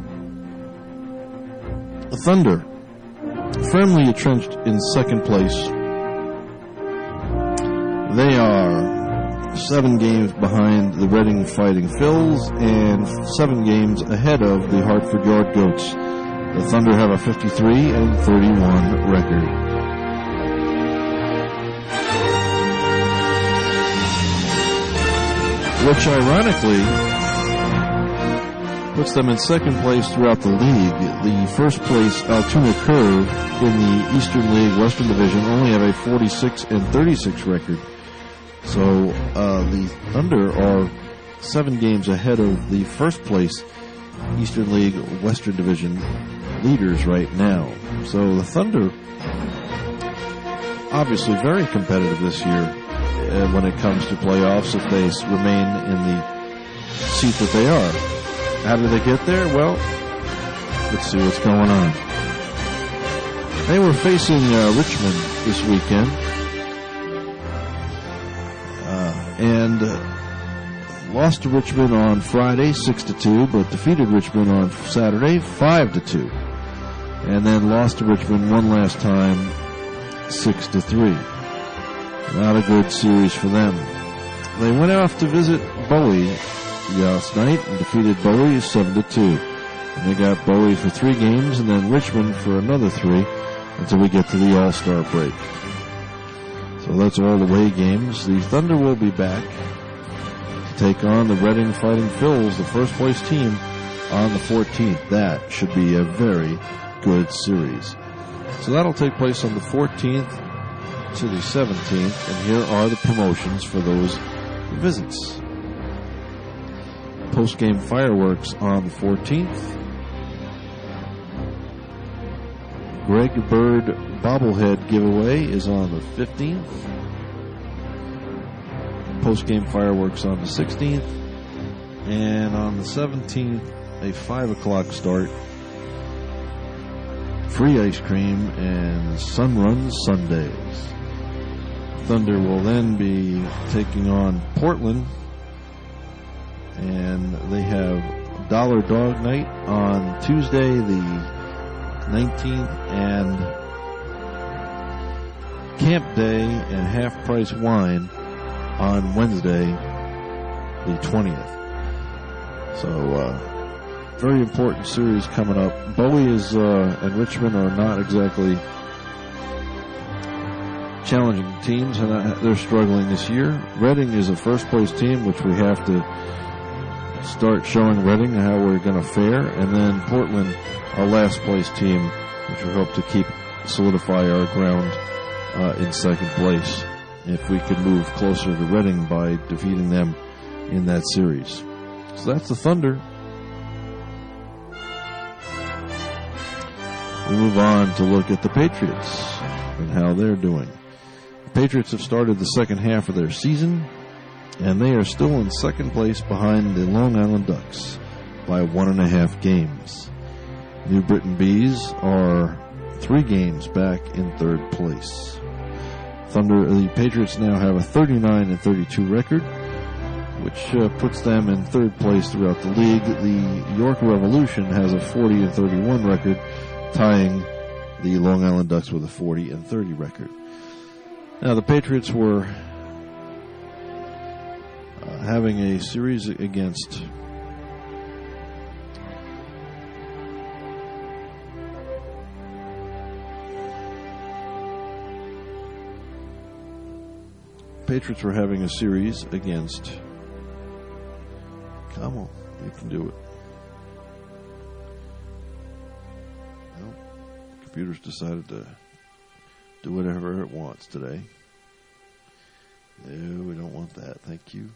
The Thunder, firmly entrenched in second place. They are seven games behind the Reading Fighting Phils and seven games ahead of the Hartford Yard Goats. The Thunder have a fifty-three and thirty-one record. Which ironically puts them in second place throughout the league. The first place Altoona Curve in the Eastern League Western Division only have a forty-six and thirty-six record. So uh, the Thunder are seven games ahead of the first place Eastern League Western Division leaders right now. So the Thunder obviously very competitive this year uh, when it comes to playoffs if they remain in the seat that they are. How did they get there? Well, let's see what's going on. They were facing uh, Richmond this weekend, uh, and uh, lost to Richmond on Friday, six to two, but defeated Richmond on Saturday, five to two, and then lost to Richmond one last time, six to three. Not a good series for them. They went off to visit Bowie last night and defeated Bowie seven to two. And they got Bowie for three games and then Richmond for another three until we get to the All-Star break. So that's all the away games. The Thunder will be back to take on the Reading Fighting Phils, the first place team, on the fourteenth. That should be a very good series. So that'll take place on the fourteenth to the seventeenth, and here are the promotions for those visits. Post-game fireworks on the fourteenth. Greg Bird bobblehead giveaway is on the fifteenth. Post-game fireworks on the sixteenth. And on the seventeenth, a five o'clock start. Free ice cream and Sun Run Sundays. Thunder will then be taking on Portland. And they have Dollar Dog Night on Tuesday the nineteenth and Camp Day and Half Price Wine on Wednesday the twentieth. So, uh, very important series coming up. Bowie is uh, and Richmond are not exactly challenging teams, and they're struggling this year. Reading is a first-place team, which we have to start showing Reading how we're going to fare, and then Portland, our last-place team, which we hope to keep solidify our ground uh, in second place if we could move closer to Reading by defeating them in that series. So that's the Thunder. We move on to look at the Patriots and how they're doing. The Patriots have started the second half of their season, and they are still in second place behind the Long Island Ducks by one and a half games. New Britain Bees are three games back in third place. Thunder, the Patriots now have a thirty-nine and thirty-two record, which uh, puts them in third place throughout the league. The York Revolution has a forty and thirty-one record, tying the Long Island Ducks with a forty and thirty record. Now, the Patriots were uh, having a series against Patriots were having a series against... Come on, you can do it. Well, computer's decided to do whatever it wants today. No, we don't want that. Thank you.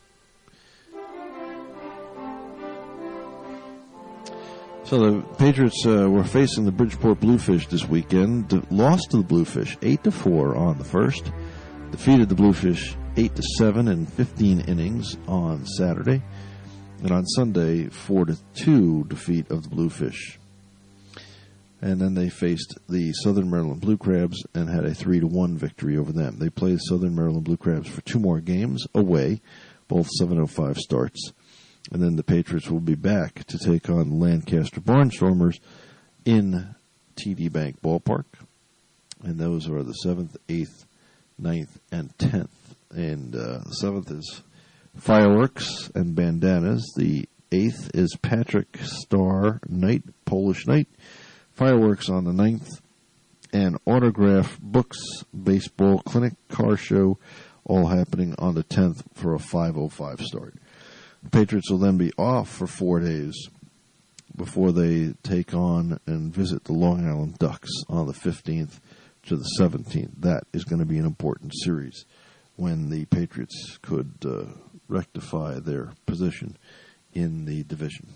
So the Patriots uh, were facing the Bridgeport Bluefish this weekend. De- lost to the Bluefish eight to four on the first. Defeated the Bluefish eight to seven in fifteen innings on Saturday. And on Sunday, four to two defeat of the Bluefish. And then they faced the Southern Maryland Blue Crabs and had a three to one victory over them. They played Southern Maryland Blue Crabs for two more games away, both seven oh five starts. And then the Patriots will be back to take on Lancaster Barnstormers in T D Bank Ballpark. And those are the seventh, eighth, ninth, and tenth. And uh, the seventh is Fireworks and Bandanas. The eighth is Patrick Star Night, Polish Night. Fireworks on the ninth. And Autograph Books Baseball Clinic Car Show, all happening on the tenth for a five oh five start. The Patriots will then be off for four days before they take on and visit the Long Island Ducks on the fifteenth to the seventeenth. That is going to be an important series when the Patriots could uh, rectify their position in the division.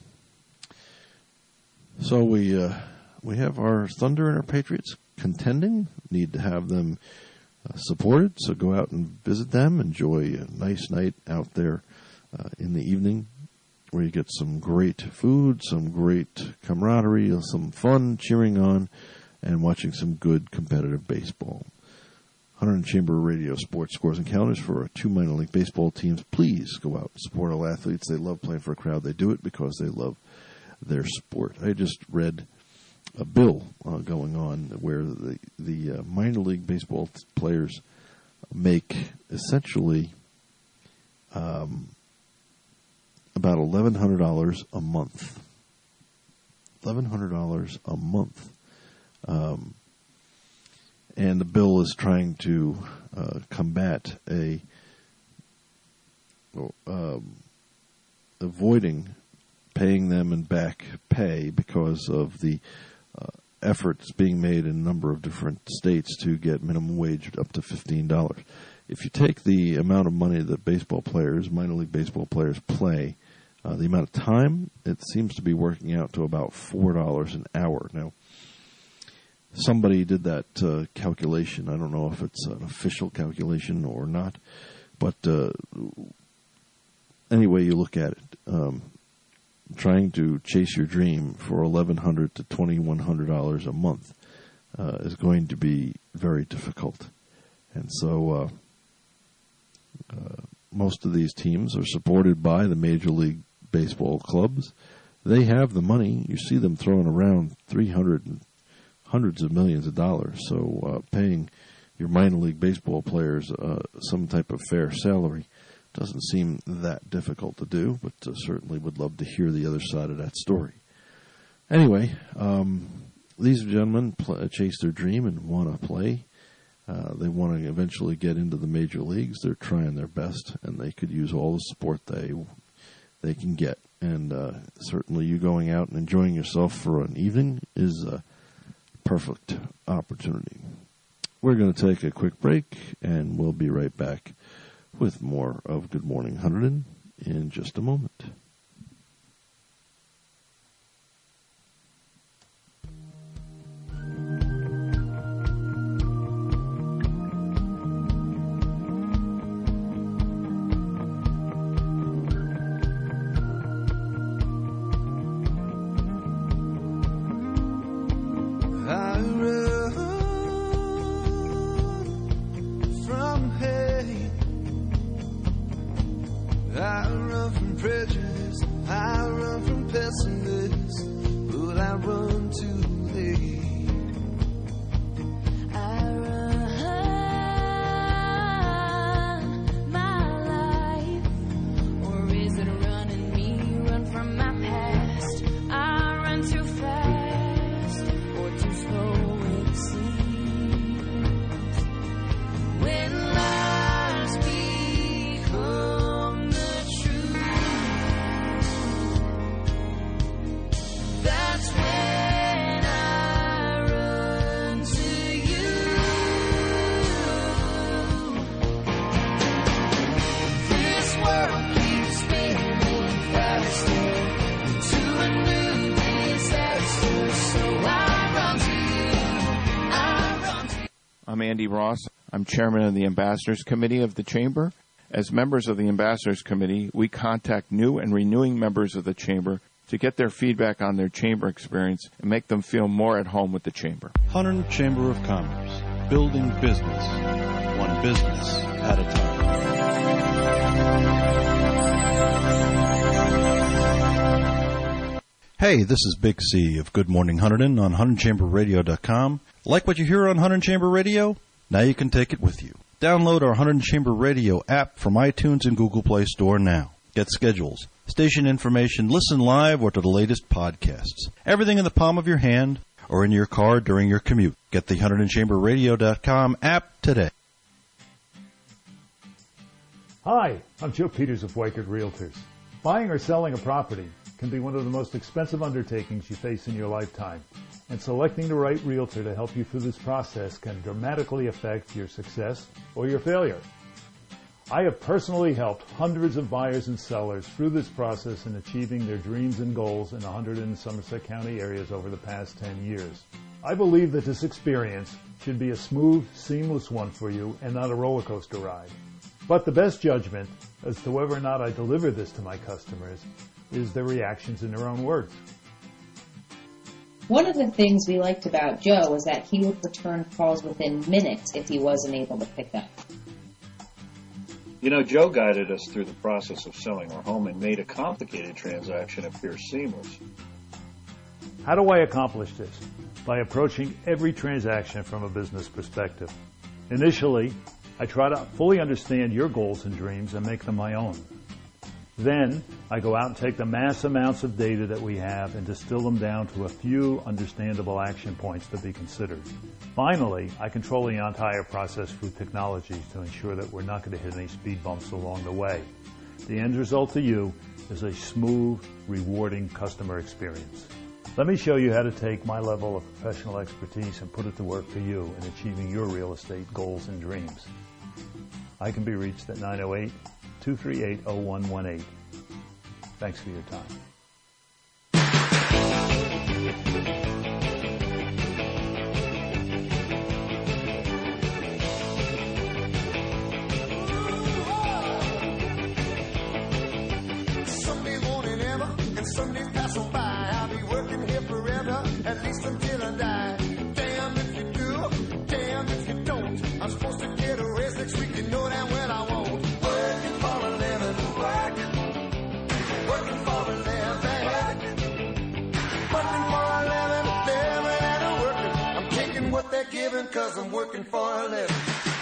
So we uh, we have our Thunder and our Patriots contending. Need to have them uh, supported, so go out and visit them. Enjoy a nice night out there Uh, in the evening, where you get some great food, some great camaraderie, some fun cheering on, and watching some good competitive baseball. Hunter and Chamber Radio Sports Scores and Counters for our two minor league baseball teams. Please go out and support our athletes. They love playing for a crowd. They do it because they love their sport. I just read a bill uh, going on where the, the uh, minor league baseball t- players make essentially um, about eleven hundred dollars a month. eleven hundred dollars a month. Um, and the bill is trying to uh, combat a um, avoiding paying them in back pay because of the uh, efforts being made in a number of different states to get minimum wage up to fifteen dollars. If you take the amount of money that baseball players, minor league baseball players play, uh, the amount of time, it seems to be working out to about four dollars an hour. Now, somebody did that uh, calculation. I don't know if it's an official calculation or not, but uh, any way you look at it, um, trying to chase your dream for eleven hundred dollars to twenty-one hundred dollars a month uh, is going to be very difficult. And so uh, uh, most of these teams are supported by the Major League Baseball clubs. They have the money. You see them throwing around three hundred and hundreds of millions of dollars. So uh, paying your minor league baseball players uh, some type of fair salary doesn't seem that difficult to do, but uh, certainly would love to hear the other side of that story. Anyway, um, these gentlemen pl- chase their dream and want to play. Uh, they want to eventually get into the major leagues. They're trying their best, and they could use all the support they they can get. And uh, certainly you going out and enjoying yourself for an evening is a perfect opportunity. We're going to take a quick break, and we'll be right back with more of Good Morning Hunterdon in just a moment. When lies be I'm Andy Ross. I'm chairman of the Ambassadors Committee of the Chamber. As members of the Ambassadors Committee, we contact new and renewing members of the Chamber to get their feedback on their Chamber experience and make them feel more at home with the Chamber. Hunterdon Chamber of Commerce, building business, one business at a time. Hey, this is Big C of Good Morning Hunterdon on Hunterdon Chamber Radio dot com. Like what you hear on Hunterdon Chamber Radio? Now you can take it with you. Download our Hunterdon Chamber Radio app from iTunes and Google Play Store now. Get schedules, station information, listen live or to the latest podcasts. Everything in the palm of your hand or in your car during your commute. Get the Hunterdon Chamber Radio dot com app today. Hi, I'm Joe Peters of Weichert Realtors. Buying or selling a property can be one of the most expensive undertakings you face in your lifetime, and selecting the right realtor to help you through this process can dramatically affect your success or your failure. I have personally helped hundreds of buyers and sellers through this process in achieving their dreams and goals in the Hunterdon and Somerset County areas over the past ten years. I believe that this experience should be a smooth, seamless one for you and not a roller coaster ride. But the best judgment as to whether or not I deliver this to my customers is their reactions in their own words. One of the things we liked about Joe was that he would return calls within minutes if he wasn't able to pick up. You know, Joe guided us through the process of selling our home and made a complicated transaction appear seamless. How do I accomplish this? By approaching every transaction from a business perspective. Initially, I try to fully understand your goals and dreams and make them my own. Then, I go out and take the mass amounts of data that we have and distill them down to a few understandable action points to be considered. Finally, I control the entire process through technology to ensure that we're not going to hit any speed bumps along the way. The end result to you is a smooth, rewarding customer experience. Let me show you how to take my level of professional expertise and put it to work for you in achieving your real estate goals and dreams. I can be reached at nine oh eight, two three eight, oh one one eight. Thanks for your time. Someday won't it ever, and Sundays pass on by. I'll be working here forever, at least until I die. Damn if you do, damn if you don't. I'm supposed to get a raise next week, you know that well I won't. Working for a living, working, working for a living, working for a living, living and a working. I'm taking what they're giving, cause I'm working for a living.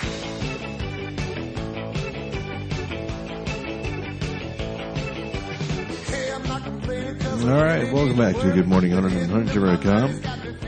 All right, welcome back to Good Morning Hunterdon and Hunterdon Chamber dot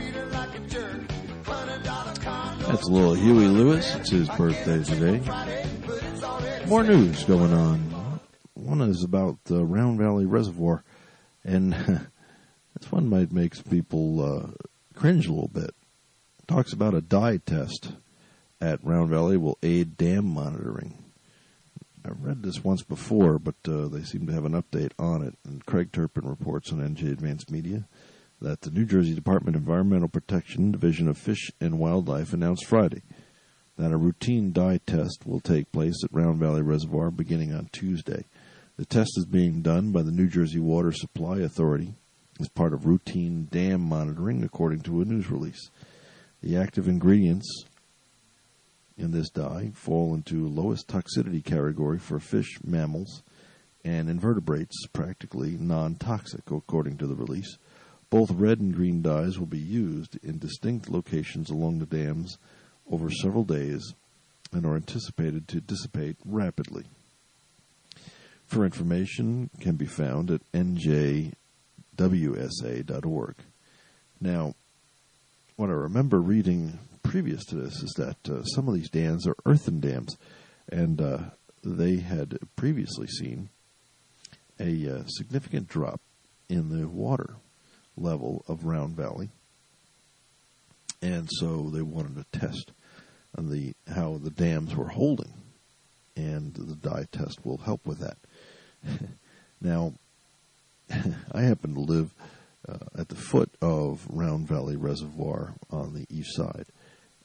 com. That's a little Huey Lewis. It's his birthday today. More news going on. One is about the Round Valley Reservoir, and this one might make people uh, cringe a little bit. It talks about a dye test at Round Valley will aid dam monitoring. I've read this once before, but uh, they seem to have an update on it. And Craig Turpin reports on N J Advanced Media that the New Jersey Department of Environmental Protection Division of Fish and Wildlife announced Friday that a routine dye test will take place at Round Valley Reservoir beginning on Tuesday. The test is being done by the New Jersey Water Supply Authority as part of routine dam monitoring, according to a news release. The active ingredients in this dye fall into lowest toxicity category for fish, mammals, and invertebrates, practically non-toxic, according to the release. Both red and green dyes will be used in distinct locations along the dams over several days and are anticipated to dissipate rapidly. For information can be found at N J W S A dot org. Now, what I remember reading previous to this is that uh, some of these dams are earthen dams, and uh, they had previously seen a uh, significant drop in the water level of Round Valley, and so they wanted to test on the how the dams were holding, and the dye test will help with that. Now, I happen to live uh, at the foot of Round Valley Reservoir on the east side,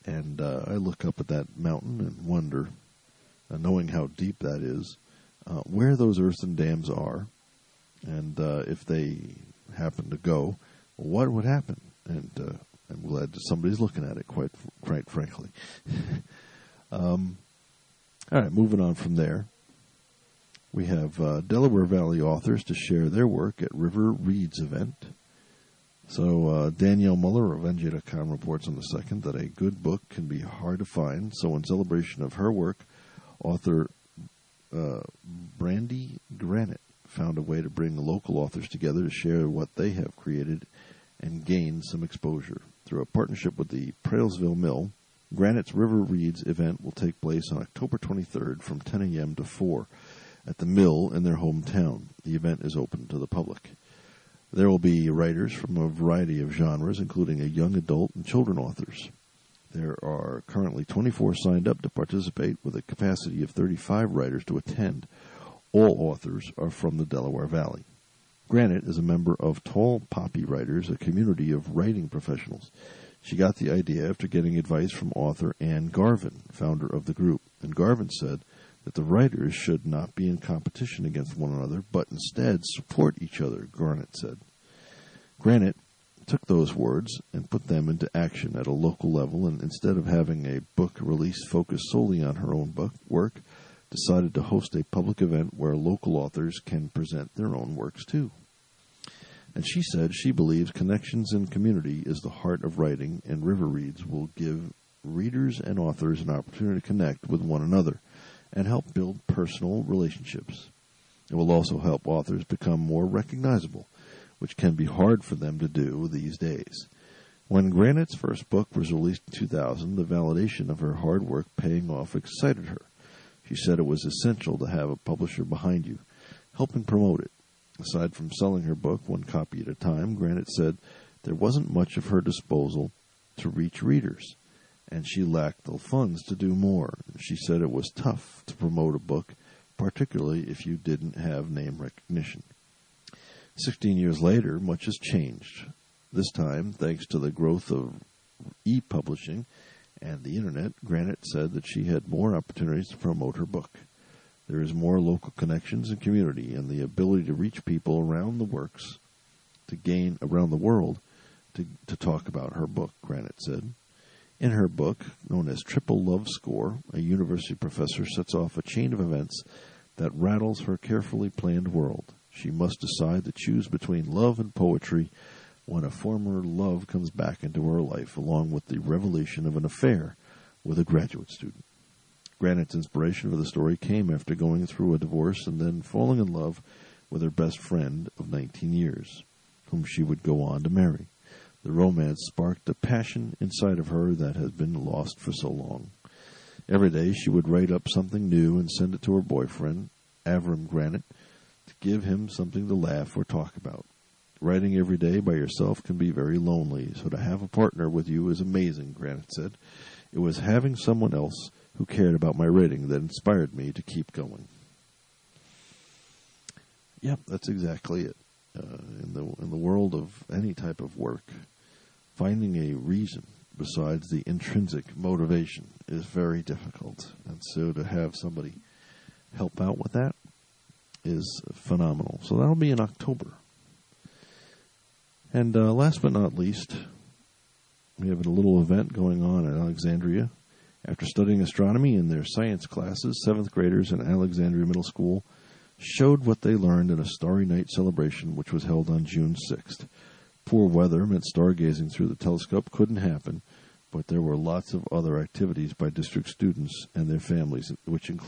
And uh, I look up at that mountain and wonder, uh, knowing how deep that is, uh, where those earthen dams are, and uh, if they happen to go, what would happen? And uh, I'm glad that somebody's looking at it, quite quite frankly. um, all right, moving on from there. We have uh, Delaware Valley authors to share their work at River Reads event. So uh, Danielle Muller of N J dot com reports on the second that a good book can be hard to find. So in celebration of her work, author uh, Brandy Granite found a way to bring local authors together to share what they have created and gain some exposure. Through a partnership with the Prailsville Mill, Granite's River Reads event will take place on October twenty-third from ten a.m. to four at the mill in their hometown. The event is open to the public. There will be writers from a variety of genres, including a young adult and children authors. There are currently twenty-four signed up to participate, with a capacity of thirty-five writers to attend. All authors are from the Delaware Valley. Granite is a member of Tall Poppy Writers, a community of writing professionals. She got the idea after getting advice from author Anne Garvin, founder of the group. And Garvin said that the writers should not be in competition against one another, but instead support each other, Granite said. Granite took those words and put them into action at a local level, and instead of having a book release focused solely on her own book work, decided to host a public event where local authors can present their own works too. And she said she believes connections and community is the heart of writing, and River Reads will give readers and authors an opportunity to connect with one another and help build personal relationships. It will also help authors become more recognizable, which can be hard for them to do these days. When Granite's first book was released in two thousand, the validation of her hard work paying off excited her. She said it was essential to have a publisher behind you, helping promote it. Aside from selling her book one copy at a time, Granite said there wasn't much of her disposal to reach readers, and she lacked the funds to do more. She said it was tough to promote a book, particularly if you didn't have name recognition. Sixteen years later, much has changed. This time, thanks to the growth of e-publishing and the Internet, Granite said that she had more opportunities to promote her book. There is more local connections and community, and the ability to reach people around the works, to gain around the world, to, to talk about her book, Granite said. In her book, known as Triple Love Score, a university professor sets off a chain of events that rattles her carefully planned world. She must decide to choose between love and poetry when a former love comes back into her life, along with the revelation of an affair with a graduate student. Granite's inspiration for the story came after going through a divorce and then falling in love with her best friend of nineteen years, whom she would go on to marry. The romance sparked a passion inside of her that had been lost for so long. Every day she would write up something new and send it to her boyfriend, Avram Granite, to give him something to laugh or talk about. Writing every day by yourself can be very lonely, so to have a partner with you is amazing, Granite said. It was having someone else who cared about my writing that inspired me to keep going. Yep, that's exactly it. Uh, in the in the world of any type of work, finding a reason besides the intrinsic motivation is very difficult. And so to have somebody help out with that is phenomenal. So that'll be in October. And uh, last but not least, we have a little event going on at Alexandria. After studying astronomy in their science classes, seventh graders in Alexandria Middle School showed what they learned in a Starry Night celebration, which was held on June sixth. Poor weather meant stargazing through the telescope couldn't happen, but there were lots of other activities by district students and their families, which included